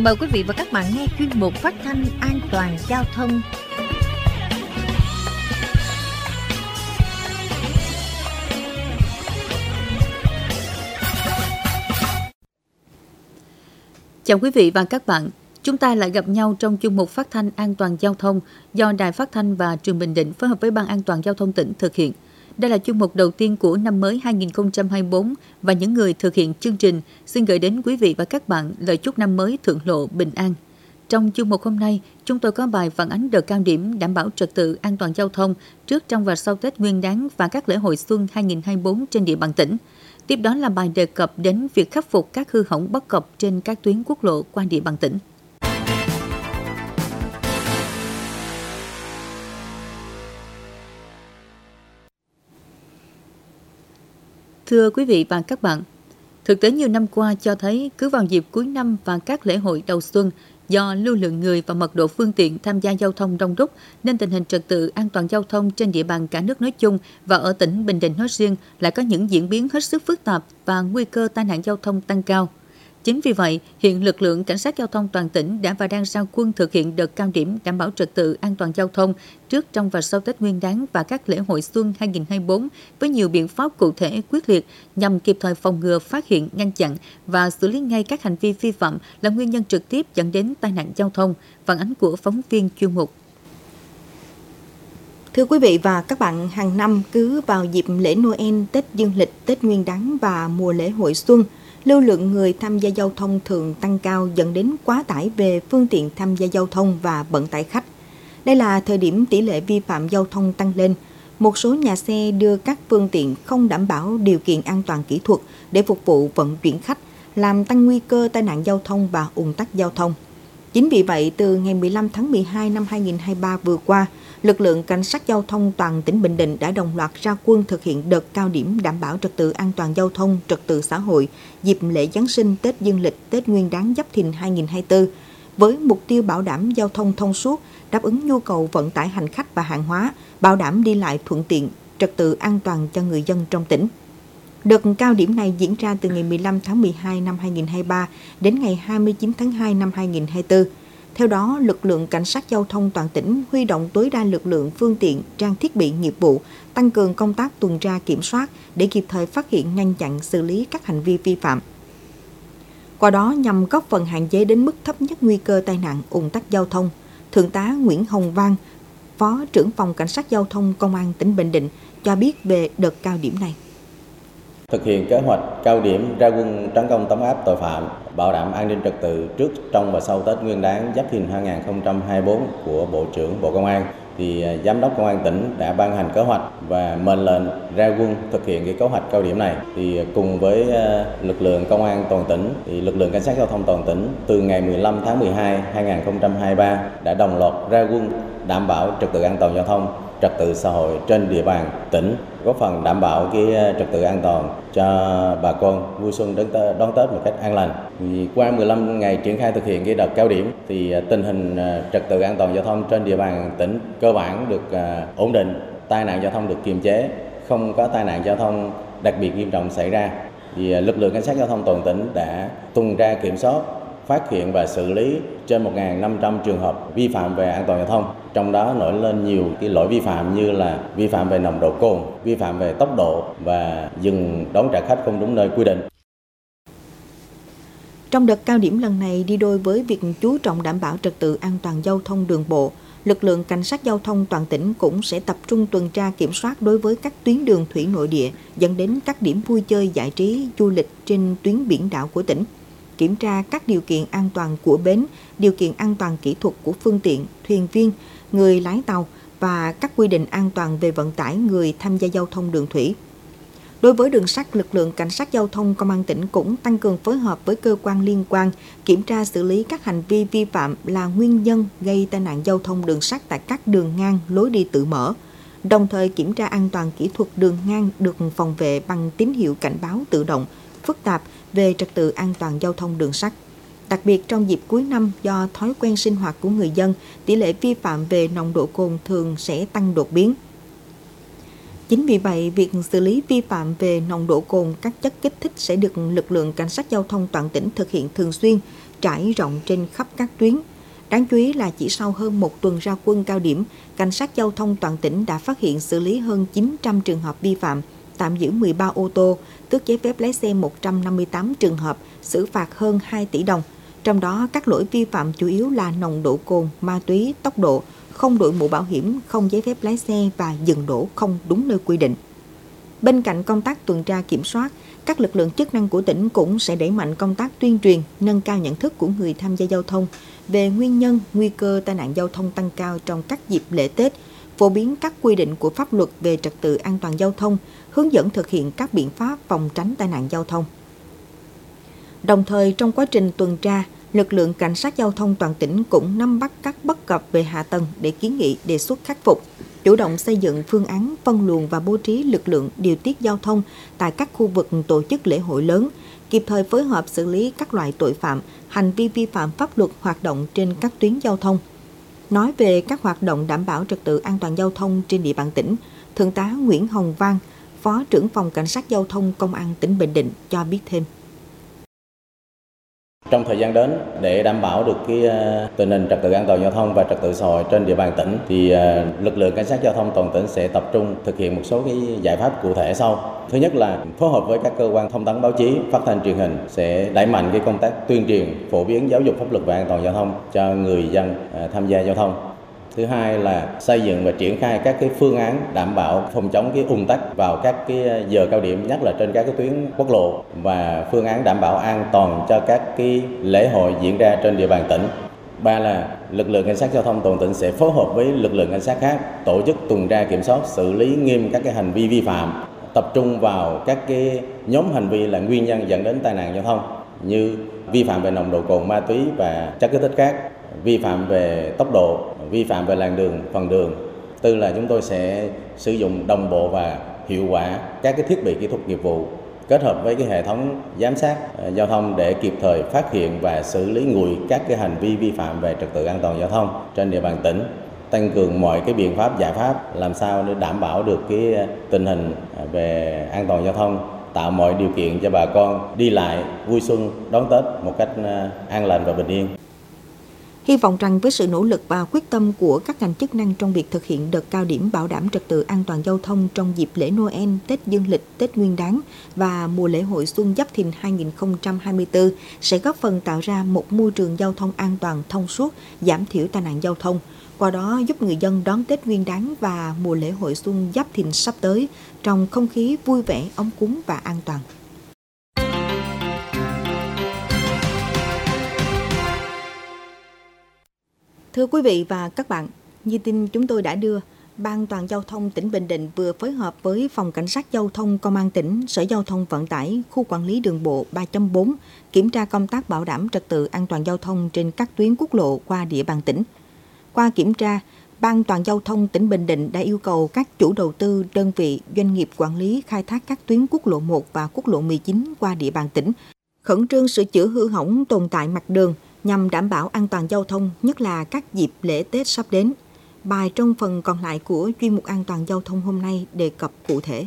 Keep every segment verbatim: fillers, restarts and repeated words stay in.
Mời quý vị và các bạn nghe chuyên mục phát thanh an toàn giao thông. Chào quý vị và các bạn. Chúng ta lại gặp nhau trong chuyên mục phát thanh an toàn giao thông do Đài Phát thanh và Truyền hình Bình Định phối hợp với Ban An toàn giao thông tỉnh thực hiện. Đây là chuyên mục đầu tiên của năm mới hai không hai tư và những người thực hiện chương trình xin gửi đến quý vị và các bạn lời chúc năm mới thượng lộ bình an. Trong chuyên mục hôm nay, chúng tôi có bài phản ánh đợt cao điểm đảm bảo trật tự an toàn giao thông trước, trong và sau Tết Nguyên đán và các lễ hội xuân hai không hai tư trên địa bàn tỉnh. Tiếp đó là bài đề cập đến việc khắc phục các hư hỏng bất cập trên các tuyến quốc lộ qua địa bàn tỉnh. Thưa quý vị và các bạn, thực tế nhiều năm qua cho thấy cứ vào dịp cuối năm và các lễ hội đầu xuân, do lưu lượng người và mật độ phương tiện tham gia giao thông đông đúc nên tình hình trật tự an toàn giao thông trên địa bàn cả nước nói chung và ở tỉnh Bình Định nói riêng lại có những diễn biến hết sức phức tạp và nguy cơ tai nạn giao thông tăng cao. Chính vì vậy, hiện lực lượng cảnh sát giao thông toàn tỉnh đã và đang ra quân thực hiện đợt cao điểm đảm bảo trật tự an toàn giao thông trước, trong và sau Tết Nguyên đán và các lễ hội xuân hai không hai tư với nhiều biện pháp cụ thể quyết liệt nhằm kịp thời phòng ngừa, phát hiện, ngăn chặn và xử lý ngay các hành vi vi phạm là nguyên nhân trực tiếp dẫn đến tai nạn giao thông. Phản ánh của phóng viên chuyên mục. Thưa quý vị và các bạn, hàng năm cứ vào dịp lễ Noel, Tết Dương lịch, Tết Nguyên đán và mùa lễ hội xuân, lưu lượng người tham gia giao thông thường tăng cao dẫn đến quá tải về phương tiện tham gia giao thông và vận tải khách. Đây là thời điểm tỷ lệ vi phạm giao thông tăng lên. Một số nhà xe đưa các phương tiện không đảm bảo điều kiện an toàn kỹ thuật để phục vụ vận chuyển khách, làm tăng nguy cơ tai nạn giao thông và ùn tắc giao thông. Chính vì vậy, từ ngày mười lăm tháng mười hai năm hai không hai ba vừa qua, lực lượng cảnh sát giao thông toàn tỉnh Bình Định đã đồng loạt ra quân thực hiện đợt cao điểm đảm bảo trật tự an toàn giao thông, trật tự xã hội dịp lễ Giáng sinh, Tết Dương lịch, Tết Nguyên đán Giáp Thìn hai không hai tư, với mục tiêu bảo đảm giao thông thông suốt, đáp ứng nhu cầu vận tải hành khách và hàng hóa, bảo đảm đi lại thuận tiện, trật tự an toàn cho người dân trong tỉnh. Đợt cao điểm này diễn ra từ ngày mười lăm tháng mười hai năm hai không hai ba đến ngày hai mươi chín tháng hai năm hai không hai tư. Theo đó, lực lượng cảnh sát giao thông toàn tỉnh huy động tối đa lực lượng, phương tiện, trang thiết bị nghiệp vụ, tăng cường công tác tuần tra kiểm soát để kịp thời phát hiện, ngăn chặn, xử lý các hành vi vi phạm. Qua đó nhằm góp phần hạn chế đến mức thấp nhất nguy cơ tai nạn, ùn tắc giao thông, Thượng tá Nguyễn Hồng Văn, Phó trưởng phòng Cảnh sát giao thông Công an tỉnh Bình Định cho biết về đợt cao điểm này. Thực hiện kế hoạch cao điểm ra quân tấn công trấn áp tội phạm, bảo đảm an ninh trật tự trước, trong và sau Tết Nguyên đán Giáp Thìn hai không hai tư của Bộ trưởng Bộ Công an, thì Giám đốc Công an tỉnh đã ban hành kế hoạch và mệnh lệnh ra quân thực hiện cái kế hoạch cao điểm này. Thì cùng với lực lượng Công an toàn tỉnh, thì lực lượng Cảnh sát giao thông toàn tỉnh từ ngày mười lăm tháng mười hai năm hai không hai ba đã đồng loạt ra quân đảm bảo trật tự an toàn giao thông, trật tự xã hội trên địa bàn tỉnh, góp phần đảm bảo cái trật tự an toàn cho bà con vui xuân đón Tết, đón Tết một cách an lành. Thì qua mười lăm ngày triển khai thực hiện cái đợt cao điểm thì tình hình trật tự an toàn giao thông trên địa bàn tỉnh cơ bản được ổn định, tai nạn giao thông được kiềm chế, không có tai nạn giao thông đặc biệt nghiêm trọng xảy ra. Thì lực lượng cảnh sát giao thông toàn tỉnh đã tuần tra kiểm soát, phát hiện và xử lý trên một nghìn năm trăm trường hợp vi phạm về an toàn giao thông. Trong đó nổi lên nhiều cái lỗi vi phạm như là vi phạm về nồng độ cồn, vi phạm về tốc độ và dừng đón trả khách không đúng nơi quy định. Trong đợt cao điểm lần này, đi đôi với việc chú trọng đảm bảo trật tự an toàn giao thông đường bộ, lực lượng cảnh sát giao thông toàn tỉnh cũng sẽ tập trung tuần tra kiểm soát đối với các tuyến đường thủy nội địa dẫn đến các điểm vui chơi giải trí, du lịch trên tuyến biển đảo của tỉnh. Kiểm tra các điều kiện an toàn của bến, điều kiện an toàn kỹ thuật của phương tiện, thuyền viên, người lái tàu và các quy định an toàn về vận tải người tham gia giao thông đường thủy. Đối với đường sắt, lực lượng cảnh sát giao thông Công an tỉnh cũng tăng cường phối hợp với cơ quan liên quan, kiểm tra xử lý các hành vi vi phạm là nguyên nhân gây tai nạn giao thông đường sắt tại các đường ngang, lối đi tự mở. Đồng thời kiểm tra an toàn kỹ thuật đường ngang được phòng vệ bằng tín hiệu cảnh báo tự động, phức tạp về trật tự an toàn giao thông đường sắt. Đặc biệt trong dịp cuối năm, do thói quen sinh hoạt của người dân, tỷ lệ vi phạm về nồng độ cồn thường sẽ tăng đột biến. Chính vì vậy, việc xử lý vi phạm về nồng độ cồn, các chất kích thích sẽ được lực lượng cảnh sát giao thông toàn tỉnh thực hiện thường xuyên, trải rộng trên khắp các tuyến. Đáng chú ý là chỉ sau hơn một tuần ra quân cao điểm, cảnh sát giao thông toàn tỉnh đã phát hiện xử lý hơn chín trăm trường hợp vi phạm, tạm giữ mười ba ô tô, tước giấy phép lái xe một trăm năm mươi tám trường hợp, xử phạt hơn hai tỷ đồng. Trong đó, các lỗi vi phạm chủ yếu là nồng độ cồn, ma túy, tốc độ, không đội mũ bảo hiểm, không giấy phép lái xe và dừng đỗ không đúng nơi quy định. Bên cạnh công tác tuần tra kiểm soát, các lực lượng chức năng của tỉnh cũng sẽ đẩy mạnh công tác tuyên truyền, nâng cao nhận thức của người tham gia giao thông về nguyên nhân, nguy cơ tai nạn giao thông tăng cao trong các dịp lễ Tết, phổ biến các quy định của pháp luật về trật tự an toàn giao thông, hướng dẫn thực hiện các biện pháp phòng tránh tai nạn giao thông. Đồng thời, trong quá trình tuần tra, lực lượng cảnh sát giao thông toàn tỉnh cũng nắm bắt các bất cập về hạ tầng để kiến nghị đề xuất khắc phục, chủ động xây dựng phương án phân luồng và bố trí lực lượng điều tiết giao thông tại các khu vực tổ chức lễ hội lớn, kịp thời phối hợp xử lý các loại tội phạm, hành vi vi phạm pháp luật hoạt động trên các tuyến giao thông. Nói về các hoạt động đảm bảo trật tự an toàn giao thông trên địa bàn tỉnh, Thượng tá Nguyễn Hồng Văn, Phó trưởng phòng Cảnh sát giao thông Công an tỉnh Bình Định cho biết thêm. Trong thời gian đến, để đảm bảo được cái tình hình trật tự an toàn giao thông và trật tự xã hội trên địa bàn tỉnh, thì lực lượng cảnh sát giao thông toàn tỉnh sẽ tập trung thực hiện một số cái giải pháp cụ thể sau. Thứ nhất là phối hợp với các cơ quan thông tấn báo chí, phát thanh truyền hình sẽ đẩy mạnh cái công tác tuyên truyền, phổ biến giáo dục pháp luật về an toàn giao thông cho người dân tham gia giao thông. Thứ hai là xây dựng và triển khai các cái phương án đảm bảo phòng chống cái ùn tắc vào các cái giờ cao điểm, nhất là trên các cái tuyến quốc lộ, và phương án đảm bảo an toàn cho các cái lễ hội diễn ra trên địa bàn tỉnh. Ba là lực lượng cảnh sát giao thông toàn tỉnh sẽ phối hợp với lực lượng cảnh sát khác tổ chức tuần tra kiểm soát, xử lý nghiêm các cái hành vi vi phạm, tập trung vào các cái nhóm hành vi là nguyên nhân dẫn đến tai nạn giao thông như vi phạm về nồng độ cồn, ma túy và chất kích thích khác, vi phạm về tốc độ, vi phạm về làn đường, phần đường. Tư là chúng tôi sẽ sử dụng đồng bộ và hiệu quả các cái thiết bị kỹ thuật nghiệp vụ kết hợp với cái hệ thống giám sát uh, giao thông để kịp thời phát hiện và xử lý nguội các cái hành vi vi phạm về trật tự an toàn giao thông trên địa bàn tỉnh, tăng cường mọi cái biện pháp giải pháp làm sao để đảm bảo được cái tình hình về an toàn giao thông, tạo mọi điều kiện cho bà con đi lại vui xuân đón Tết một cách uh, an lành và bình yên. Hy vọng rằng với sự nỗ lực và quyết tâm của các ngành chức năng trong việc thực hiện đợt cao điểm bảo đảm trật tự an toàn giao thông trong dịp lễ Noel, Tết Dương lịch, Tết Nguyên đán và mùa lễ hội Xuân Giáp Thìn hai không hai tư sẽ góp phần tạo ra một môi trường giao thông an toàn, thông suốt, giảm thiểu tai nạn giao thông, qua đó giúp người dân đón Tết Nguyên đán và mùa lễ hội Xuân Giáp Thìn sắp tới trong không khí vui vẻ, ấm cúng và an toàn. Thưa quý vị và các bạn, như tin chúng tôi đã đưa, Ban An toàn Giao thông tỉnh Bình Định vừa phối hợp với Phòng Cảnh sát Giao thông Công an tỉnh, Sở Giao thông Vận tải, Khu Quản lý Đường bộ ba chấm bốn kiểm tra công tác bảo đảm trật tự an toàn giao thông trên các tuyến quốc lộ qua địa bàn tỉnh. Qua kiểm tra, Ban An toàn Giao thông tỉnh Bình Định đã yêu cầu các chủ đầu tư, đơn vị, doanh nghiệp quản lý khai thác các tuyến quốc lộ một và quốc lộ mười chín qua địa bàn tỉnh, khẩn trương sửa chữa hư hỏng tồn tại mặt đường, nhằm đảm bảo an toàn giao thông, nhất là các dịp lễ Tết sắp đến. Bài trong phần còn lại của chuyên mục an toàn giao thông hôm nay đề cập cụ thể.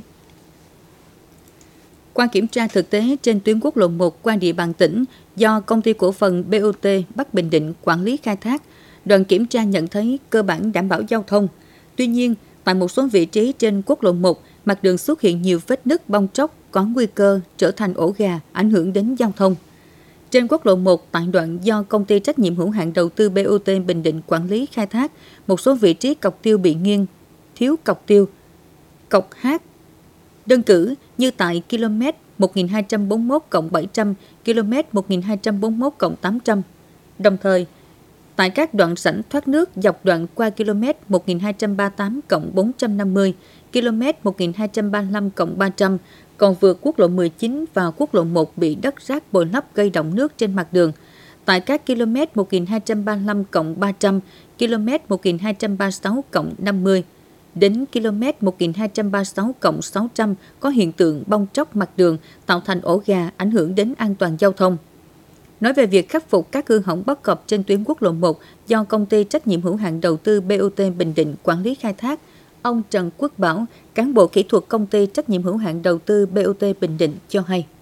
Qua kiểm tra thực tế trên tuyến quốc lộ một qua địa bàn tỉnh do Công ty Cổ phần bê o tê Bắc Bình Định quản lý khai thác, đoàn kiểm tra nhận thấy cơ bản đảm bảo giao thông. Tuy nhiên, tại một số vị trí trên quốc lộ một, mặt đường xuất hiện nhiều vết nứt bong tróc có nguy cơ trở thành ổ gà, ảnh hưởng đến giao thông. Trên quốc lộ một, tại đoạn do Công ty trách nhiệm hữu hạn đầu tư bê o tê Bình Định quản lý khai thác, một số vị trí cọc tiêu bị nghiêng, thiếu cọc tiêu, cọc hát. Đơn cử như tại km một nghìn hai trăm bốn mươi mốt cộng bảy trăm, km một nghìn hai trăm bốn mươi mốt cộng tám trăm. Đồng thời, tại các đoạn rãnh thoát nước dọc đoạn qua km một nghìn hai trăm ba mươi tám cộng bốn trăm năm mươi, km một nghìn hai trăm ba mươi lăm cộng ba trăm, còn vượt quốc lộ mười chín và quốc lộ một bị đất rác bồi lấp gây đọng nước trên mặt đường. Tại các km một nghìn hai trăm ba mươi lăm cộng ba trăm, km một nghìn hai trăm ba mươi sáu cộng năm mươi, đến km một nghìn hai trăm ba mươi sáu cộng sáu trăm có hiện tượng bong tróc mặt đường tạo thành ổ gà, ảnh hưởng đến an toàn giao thông. Nói về việc khắc phục các hư hỏng bất cập trên tuyến quốc lộ một do Công ty trách nhiệm hữu hạn đầu tư bê o tê Bình Định quản lý khai thác, ông Trần Quốc Bảo, cán bộ kỹ thuật Công ty trách nhiệm hữu hạn đầu tư bê o tê Bình Định cho hay.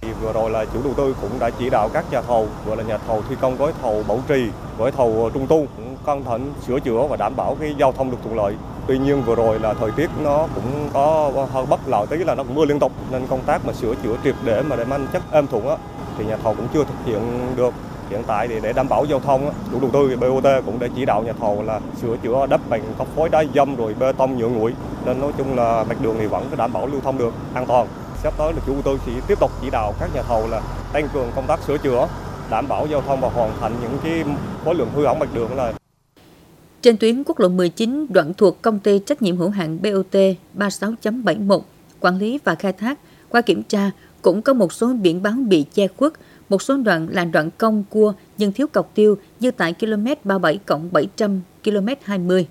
Thì vừa rồi là chủ đầu tư cũng đã chỉ đạo các nhà thầu, gọi là nhà thầu thi công gói thầu bảo trì, gói thầu trung tu cũng cẩn thận sửa chữa và đảm bảo cái giao thông được thuận lợi. Tuy nhiên vừa rồi là thời tiết nó cũng có hơi bất lợi, tí là nó cũng mưa liên tục nên công tác mà sửa chữa triệt để mà để mang chất êm thuận á thì nhà thầu cũng chưa thực hiện được. Hiện tại thì để đảm bảo giao thông á, chủ đầu tư bê ô tê cũng đã chỉ đạo nhà thầu là sửa chữa đắp bằng cọc phối đá dăm rồi bê tông nhựa nguội, nên nói chung là mặt đường thì vẫn có đảm bảo lưu thông được an toàn. Sắp tới là chủ đầu tư sẽ tiếp tục chỉ đạo các nhà thầu là tăng cường công tác sửa chữa, đảm bảo giao thông và hoàn thành những cái khối lượng hư hỏng mặt đường là. Trên tuyến quốc lộ mười chín, đoạn thuộc công ty trách nhiệm hữu hạn bê o tê ba mươi sáu chấm bảy mươi mốt, quản lý và khai thác, qua kiểm tra cũng có một số biển báo bị che khuất, một số đoạn là đoạn cong cua nhưng thiếu cọc tiêu như tại km ba mươi bảy cộng bảy trăm, km hai mươi.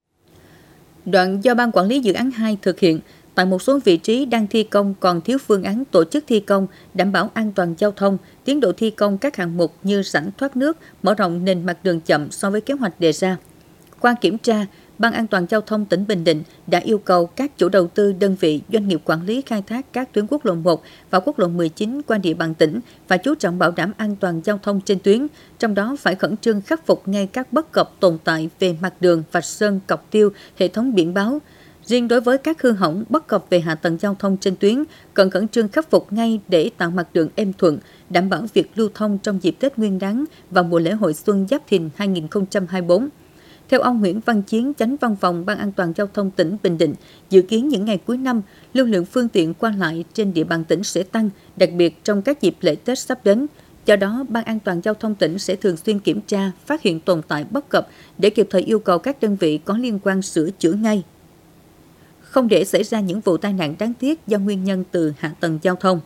Đoạn do Ban Quản lý Dự án hai thực hiện, tại một số vị trí đang thi công còn thiếu phương án tổ chức thi công, đảm bảo an toàn giao thông, tiến độ thi công các hạng mục như rãnh thoát nước, mở rộng nền mặt đường chậm so với kế hoạch đề ra. Qua kiểm tra, Ban An toàn Giao thông tỉnh Bình Định đã yêu cầu các chủ đầu tư, đơn vị, doanh nghiệp quản lý khai thác các tuyến quốc lộ một và quốc lộ mười chín qua địa bàn tỉnh và chú trọng bảo đảm an toàn giao thông trên tuyến, trong đó phải khẩn trương khắc phục ngay các bất cập tồn tại về mặt đường, vạch sơn, cọc tiêu, hệ thống biển báo. Riêng đối với các hư hỏng, bất cập về hạ tầng giao thông trên tuyến, cần khẩn trương khắc phục ngay để tạo mặt đường êm thuận, đảm bảo việc lưu thông trong dịp Tết Nguyên đán và mùa lễ hội Xuân Giáp Thìn hai nghìn không trăm hai mươi tư. Theo ông Nguyễn Văn Chiến, Chánh Văn phòng Ban An toàn Giao thông tỉnh Bình Định, dự kiến những ngày cuối năm, lưu lượng phương tiện qua lại trên địa bàn tỉnh sẽ tăng, đặc biệt trong các dịp lễ Tết sắp đến. Do đó, Ban An toàn Giao thông tỉnh sẽ thường xuyên kiểm tra, phát hiện tồn tại bất cập để kịp thời yêu cầu các đơn vị có liên quan sửa chữa ngay, không để xảy ra những vụ tai nạn đáng tiếc do nguyên nhân từ hạ tầng giao thông.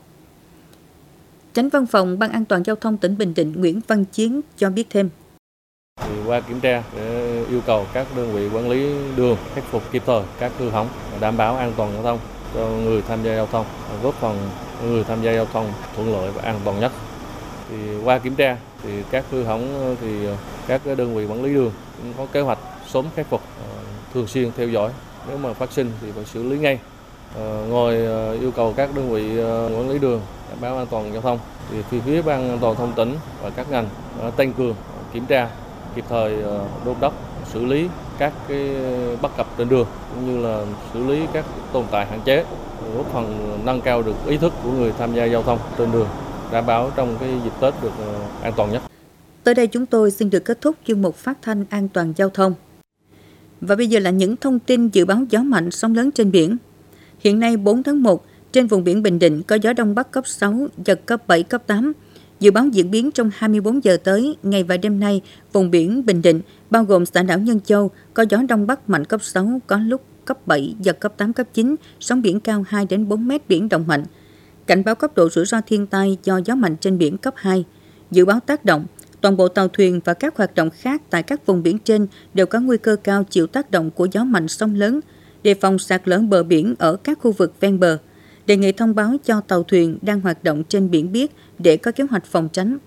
Chánh Văn phòng Ban An toàn Giao thông tỉnh Bình Định Nguyễn Văn Chiến cho biết thêm. Thì qua kiểm tra để yêu cầu các đơn vị quản lý đường khắc phục kịp thời các hư hỏng, đảm bảo an toàn giao thông cho người tham gia giao thông, góp phần người tham gia giao thông thuận lợi và an toàn nhất. Thì qua kiểm tra thì các hư hỏng thì các đơn vị quản lý đường cũng có kế hoạch sớm khắc phục, thường xuyên theo dõi, nếu mà phát sinh thì phải xử lý ngay. Ngoài yêu cầu các đơn vị quản lý đường đảm bảo an toàn giao thông thì phía Ban An toàn Giao thông tỉnh và các ngành tăng cường kiểm tra, kịp thời đôn đốc xử lý các cái bất cập trên đường cũng như là xử lý các tồn tại hạn chế, góp phần nâng cao được ý thức của người tham gia giao thông trên đường, đảm bảo trong cái dịp Tết được an toàn nhất. Tới đây chúng tôi xin được kết thúc chuyên mục phát thanh an toàn giao thông. Và bây giờ là những thông tin dự báo gió mạnh, sóng lớn trên biển. Hiện nay bốn tháng một, trên vùng biển Bình Định có gió Đông Bắc cấp sáu, giật cấp bảy, cấp tám. Dự báo diễn biến trong hai mươi bốn giờ tới, ngày và đêm nay, vùng biển Bình Định, bao gồm xã đảo Nhân Châu, có gió Đông Bắc mạnh cấp sáu, có lúc cấp bảy, giật cấp tám, cấp chín, sóng biển cao hai đến bốn mét, biển động mạnh. Cảnh báo cấp độ rủi ro thiên tai do gió mạnh trên biển cấp hai. Dự báo tác động, toàn bộ tàu thuyền và các hoạt động khác tại các vùng biển trên đều có nguy cơ cao chịu tác động của gió mạnh, sóng lớn, đề phòng sạt lở bờ biển ở các khu vực ven bờ. Đề nghị thông báo cho tàu thuyền đang hoạt động trên biển biết để có kế hoạch phòng tránh.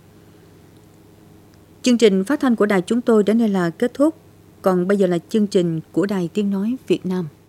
Chương trình phát thanh của đài chúng tôi đến đây là kết thúc. Còn bây giờ là chương trình của Đài Tiếng Nói Việt Nam.